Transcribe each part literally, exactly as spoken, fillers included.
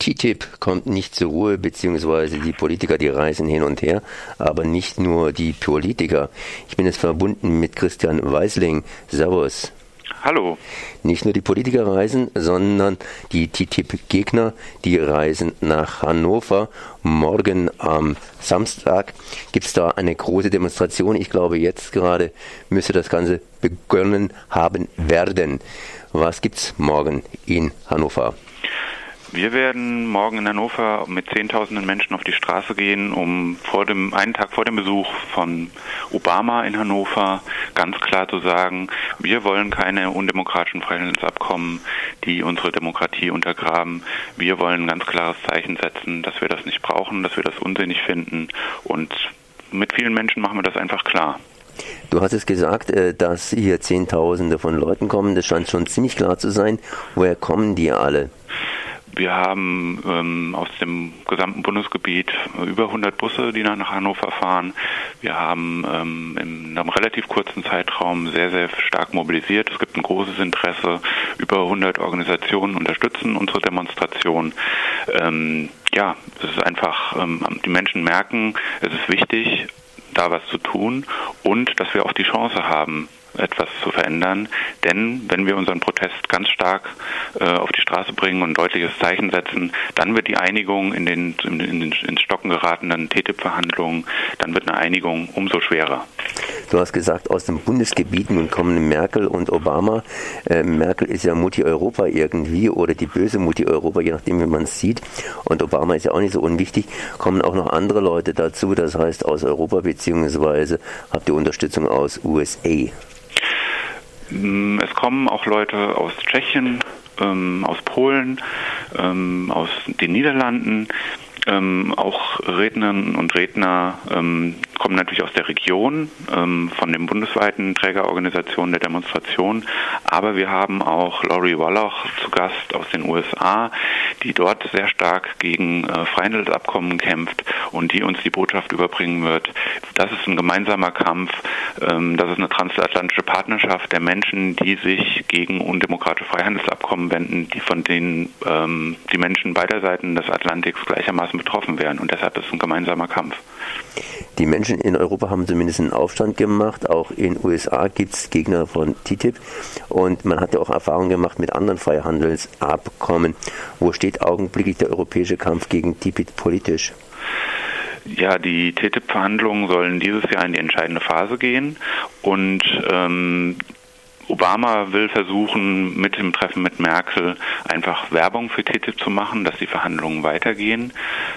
T T I P kommt nicht zur Ruhe, beziehungsweise die Politiker, die reisen hin und her, aber nicht nur die Politiker. Ich bin jetzt verbunden mit Christian Weisling. Servus. Hallo. Nicht nur die Politiker reisen, sondern die T T I P-Gegner, die reisen nach Hannover. Morgen am Samstag gibt es da eine große Demonstration. Ich glaube, jetzt gerade müsste das Ganze begonnen haben werden. Was gibt's morgen in Hannover? Wir werden morgen in Hannover mit zehntausenden Menschen auf die Straße gehen, um vor dem einen Tag vor dem Besuch von Obama in Hannover ganz klar zu sagen, wir wollen keine undemokratischen Freihandelsabkommen, die unsere Demokratie untergraben. Wir wollen ein ganz klares Zeichen setzen, dass wir das nicht brauchen, dass wir das unsinnig finden, und mit vielen Menschen machen wir das einfach klar. Du hast es gesagt, dass hier Zehntausende von Leuten kommen. Das scheint schon ziemlich klar zu sein. Woher kommen die alle? Wir haben ähm, aus dem gesamten Bundesgebiet über hundert Busse, die nach Hannover fahren. Wir haben ähm, in einem relativ kurzen Zeitraum sehr, sehr stark mobilisiert. Es gibt ein großes Interesse. Über hundert Organisationen unterstützen unsere Demonstration. Ähm, ja, es ist einfach, ähm, die Menschen merken, es ist wichtig, da was zu tun, und dass wir auch die Chance haben, etwas zu verändern. Denn wenn wir unseren Protest ganz stark äh, auf die Straße bringen und ein deutliches Zeichen setzen, dann wird die Einigung in den, in den ins Stocken geratenen T T I P-Verhandlungen, dann wird eine Einigung umso schwerer. Du hast gesagt, aus dem Bundesgebiet nun kommen Merkel und Obama. Äh, Merkel ist ja Mutti Europa irgendwie, oder die böse Mutti Europa, je nachdem, wie man es sieht. Und Obama ist ja auch nicht so unwichtig. Kommen auch noch andere Leute dazu, das heißt aus Europa, beziehungsweise habt ihr Unterstützung aus U S A? Es kommen auch Leute aus Tschechien, ähm, aus Polen, ähm, aus den Niederlanden. Ähm, auch Rednerinnen und Redner ähm, kommen natürlich aus der Region, ähm, von den bundesweiten Trägerorganisationen der Demonstration. Aber wir haben auch Lori Wallach zu Gast aus den U S A, die dort sehr stark gegen äh, Freihandelsabkommen kämpft und die uns die Botschaft überbringen wird. Das ist ein gemeinsamer Kampf. Ähm, das ist eine transatlantische Partnerschaft der Menschen, die sich gegen undemokratische Freihandelsabkommen wenden, die von denen ähm, die Menschen beider Seiten des Atlantiks gleichermaßen betroffen werden, und deshalb ist es ein gemeinsamer Kampf. Die Menschen in Europa haben zumindest einen Aufstand gemacht, auch in den U S A gibt es Gegner von T T I P, und man hat ja auch Erfahrungen gemacht mit anderen Freihandelsabkommen. Wo steht augenblicklich der europäische Kampf gegen T T I P politisch? Ja, die T T I P-Verhandlungen sollen dieses Jahr in die entscheidende Phase gehen, und ähm, Obama will versuchen, mit dem Treffen mit Merkel einfach Werbung für T T I P zu machen, dass die Verhandlungen weitergehen.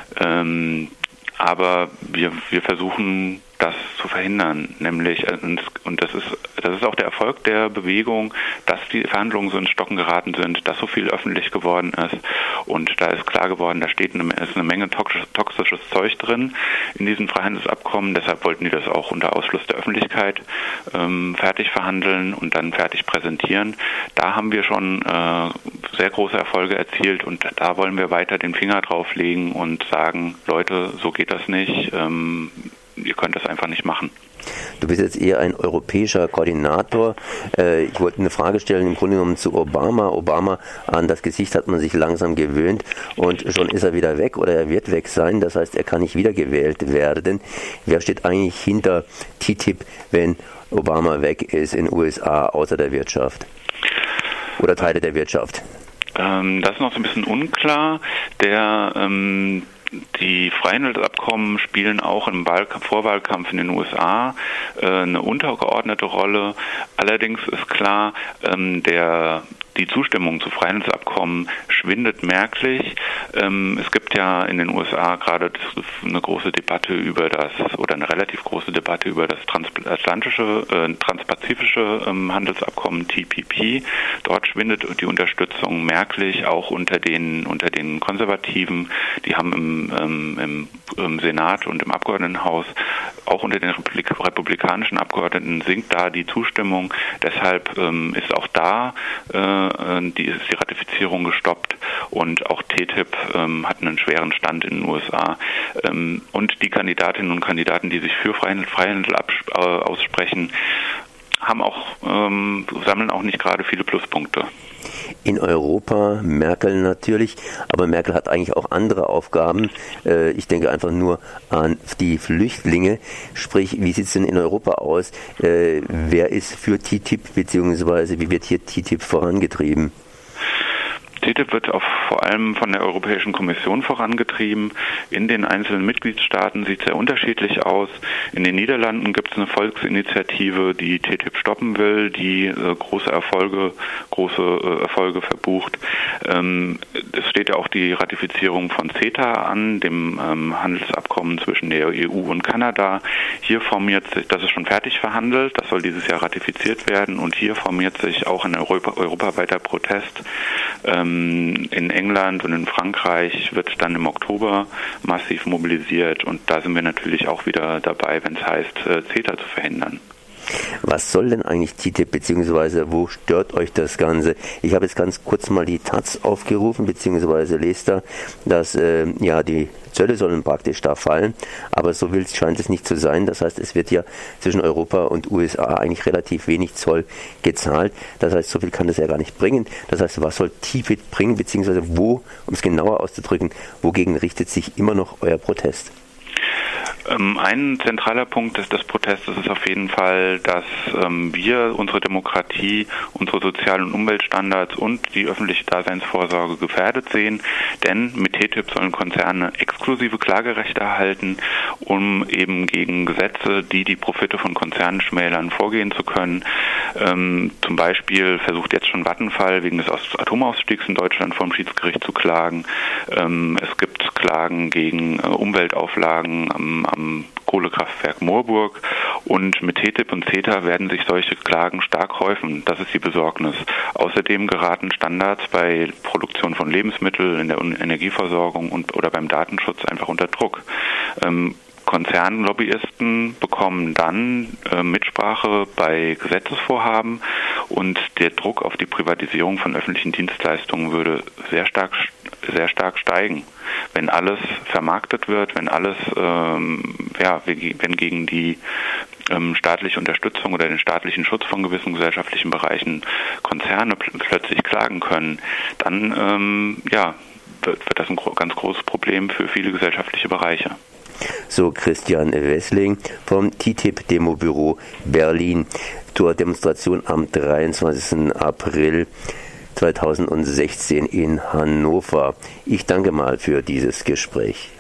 Ähm, aber wir, wir versuchen, das zu verhindern, nämlich, und das ist, das ist auch der Erfolg der Bewegung, dass die Verhandlungen so ins Stocken geraten sind, dass so viel öffentlich geworden ist, und da ist klar geworden, da steht eine, ist eine Menge toxisches Zeug drin in diesen Freihandelsabkommen, deshalb wollten die das auch unter Ausschluss der Öffentlichkeit ähm, fertig verhandeln und dann fertig präsentieren. Da haben wir schon äh, sehr große Erfolge erzielt, und da wollen wir weiter den Finger drauf legen und sagen, Leute, so geht das nicht, ähm, ihr könnt das einfach nicht machen. Du bist jetzt eher ein europäischer Koordinator. Ich wollte eine Frage stellen, im Grunde genommen zu Obama. Obama, an das Gesicht hat man sich langsam gewöhnt, und schon ist er wieder weg, oder er wird weg sein. Das heißt, er kann nicht wiedergewählt werden. Wer steht eigentlich hinter T T I P, wenn Obama weg ist in den U S A, außer der Wirtschaft? Oder Teile der Wirtschaft? Ähm, das ist noch so ein bisschen unklar. Der ähm Die Freihandelsabkommen spielen auch im Wahlkampf, Vorwahlkampf in den U S A äh, eine untergeordnete Rolle. Allerdings ist klar, ähm, der die Zustimmung zu Freihandelsabkommen schwindet merklich. Ähm, es gibt ja in den U S A gerade eine große Debatte über das, oder eine relativ große Debatte über das transatlantische, äh, transpazifische ähm, Handelsabkommen T P P. Dort schwindet die Unterstützung merklich, auch unter den, unter den Konservativen. Die haben im, ähm, im, im Senat und im Abgeordnetenhaus, auch unter den Republik- republikanischen Abgeordneten, sinkt da die Zustimmung. Deshalb ähm, ist auch da äh, die, ist die Ratifizierung gestoppt, und auch T T I P ähm, hat einen schweren Stand in den U S A. Ähm, und die Kandidatinnen und Kandidaten, die sich für Freihandel, Freihandel abs- äh, aussprechen, haben auch, ähm, sammeln auch nicht gerade viele Pluspunkte. In Europa, Merkel natürlich, aber Merkel hat eigentlich auch andere Aufgaben. Äh, ich denke einfach nur an die Flüchtlinge. Sprich, wie sieht es denn in Europa aus? Äh, wer ist für T T I P, beziehungsweise wie wird hier T T I P vorangetrieben? T T I P wird auch vor allem von der Europäischen Kommission vorangetrieben. In den einzelnen Mitgliedstaaten sieht es sehr unterschiedlich aus. In den Niederlanden gibt es eine Volksinitiative, die T T I P stoppen will, die äh, große Erfolge, große äh, Erfolge verbucht. Ähm, es steht ja auch die Ratifizierung von CETA an, dem ähm, Handelsabkommen zwischen der E U und Kanada. Hier formiert sich, das ist schon fertig verhandelt, das soll dieses Jahr ratifiziert werden, und hier formiert sich auch ein Europa, europaweiter Protest. Ähm, In England und in Frankreich wird dann im Oktober massiv mobilisiert, und da sind wir natürlich auch wieder dabei, wenn es heißt, CETA zu verhindern. Was soll denn eigentlich T T I P, beziehungsweise wo stört euch das Ganze? Ich habe jetzt ganz kurz mal die Taz aufgerufen, beziehungsweise lest da, dass äh, ja die Zölle sollen praktisch da fallen, aber so wild scheint es nicht zu sein. Das heißt, es wird ja zwischen Europa und U S A eigentlich relativ wenig Zoll gezahlt. Das heißt, so viel kann das ja gar nicht bringen. Das heißt, was soll T T I P bringen, beziehungsweise wo, um es genauer auszudrücken, wogegen richtet sich immer noch euer Protest? Ein zentraler Punkt des, des Protestes ist auf jeden Fall, dass ähm, wir unsere Demokratie, unsere sozialen und Umweltstandards und die öffentliche Daseinsvorsorge gefährdet sehen. Denn mit T T I P sollen Konzerne exklusive Klagerechte erhalten, um eben gegen Gesetze, die die Profite von Konzernen schmälern, vorgehen zu können. Ähm, zum Beispiel versucht jetzt schon Vattenfall wegen des Atomausstiegs in Deutschland vor dem Schiedsgericht zu klagen. Ähm, es gibt Klagen gegen äh, Umweltauflagen am, am Kohlekraftwerk Moorburg, und mit T T I P und CETA werden sich solche Klagen stark häufen. Das ist die Besorgnis. Außerdem geraten Standards bei Produktion von Lebensmitteln, in der Energieversorgung und oder beim Datenschutz einfach unter Druck. Ähm, Konzernlobbyisten bekommen dann äh, Mitsprache bei Gesetzesvorhaben, und der Druck auf die Privatisierung von öffentlichen Dienstleistungen würde sehr stark sehr stark steigen. Wenn alles vermarktet wird, wenn alles, ähm, ja, wenn gegen die ähm, staatliche Unterstützung oder den staatlichen Schutz von gewissen gesellschaftlichen Bereichen Konzerne pl- plötzlich klagen können, dann ähm, ja, wird, wird das ein gro- ganz großes Problem für viele gesellschaftliche Bereiche. So Christian Wessling vom T T I P-Demobüro Berlin zur Demonstration am dreiundzwanzigsten April zweitausendsechzehn in Hannover. Ich danke mal für dieses Gespräch.